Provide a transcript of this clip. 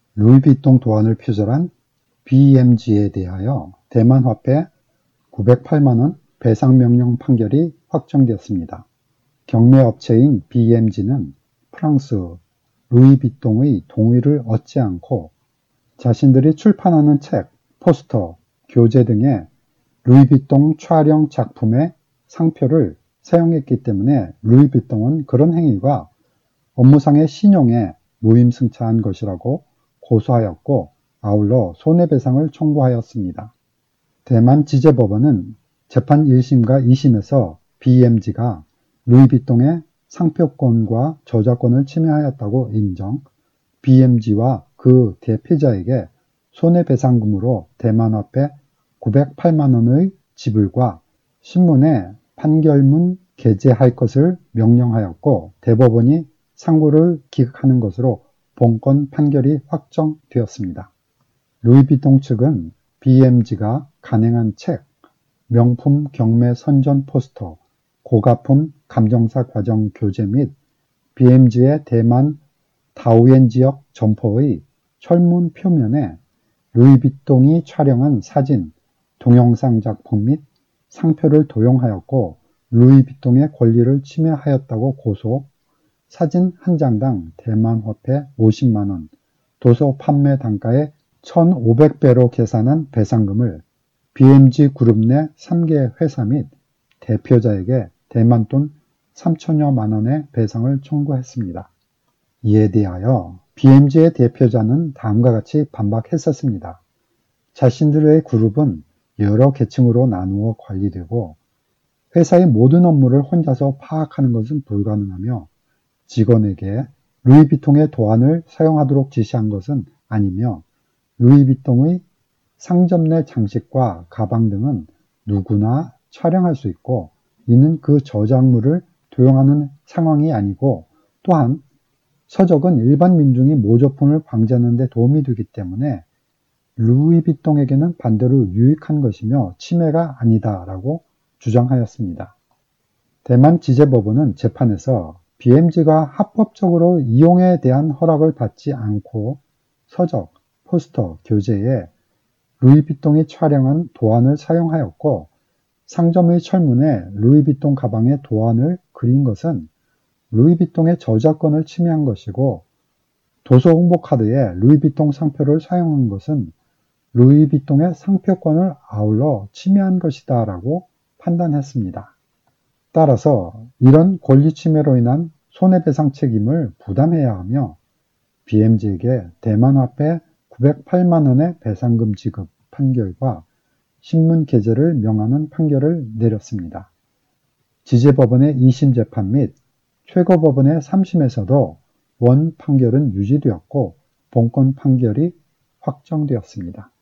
루이비통 도안을 표절한 BMG에 대하여 대만 화폐 908만원 배상명령 판결이 확정되었습니다. 경매업체인 BMG는 프랑스 루이비통의 동의를 얻지 않고 자신들이 출판하는 책, 포스터, 교재 등의 루이비통 촬영 작품의 상표를 사용했기 때문에 루이비통은 그런 행위가 업무상의 신용에 무임승차한 것이라고 고소하였고 아울러 손해배상을 청구하였습니다. 대만 지제법원은 재판 1심과 2심에서 BMG가 루이비통의 상표권과 저작권을 침해하였다고 인정, BMG와 그 대피자에게 손해배상금으로 대만화폐 908만원의 지불과 신문에 판결문 게재할 것을 명령하였고 대법원이 상고를 기각하는 것으로 본건 판결이 확정되었습니다. 루이비통 측은 BMG가 간행한 책, 명품 경매 선전 포스터, 고가품 감정사 과정 교재 및 BMG의 대만 다오옌 지역 점포의 철문 표면에 루이비통이 촬영한 사진, 동영상 작품 및 상표를 도용하였고 루이비통의 권리를 침해하였다고 고소, 사진 한 장당 대만 화폐 50만원, 도서 판매 단가의 1,500배로 계산한 배상금을 BMG 그룹 내 3개 회사 및 대표자에게 대만 돈 3천여만 원의 배상을 청구했습니다. 이에 대하여 BMG의 대표자는 다음과 같이 반박했었습니다. 자신들의 그룹은 여러 계층으로 나누어 관리되고 회사의 모든 업무를 혼자서 파악하는 것은 불가능하며 직원에게 루이비통의 도안을 사용하도록 지시한 것은 아니며 루이비통의 상점 내 장식과 가방 등은 누구나 촬영할 수 있고 이는 그 저작물을 도용하는 상황이 아니고 또한 서적은 일반 민중이 모조품을 방지하는 데 도움이 되기 때문에 루이비통에게는 반대로 유익한 것이며 침해가 아니다라고 주장하였습니다. 대만 지제법원은 재판에서 BMG가 합법적으로 이용에 대한 허락을 받지 않고 서적, 포스터, 교재에 루이비통이 촬영한 도안을 사용하였고 상점의 철문에 루이비통 가방의 도안을 그린 것은 루이비통의 저작권을 침해한 것이고 도서 홍보 카드에 루이비통 상표를 사용한 것은 루이비통의 상표권을 아울러 침해한 것이다 라고 판단했습니다. 따라서 이런 권리 침해로 인한 손해배상 책임을 부담해야 하며 BMG에게 대만화폐 908만원의 배상금 지급 판결과 신문 게재를 명하는 판결을 내렸습니다. 지제법원의 2심 재판 및 최고법원의 3심에서도 원 판결은 유지되었고 본건 판결이 확정되었습니다.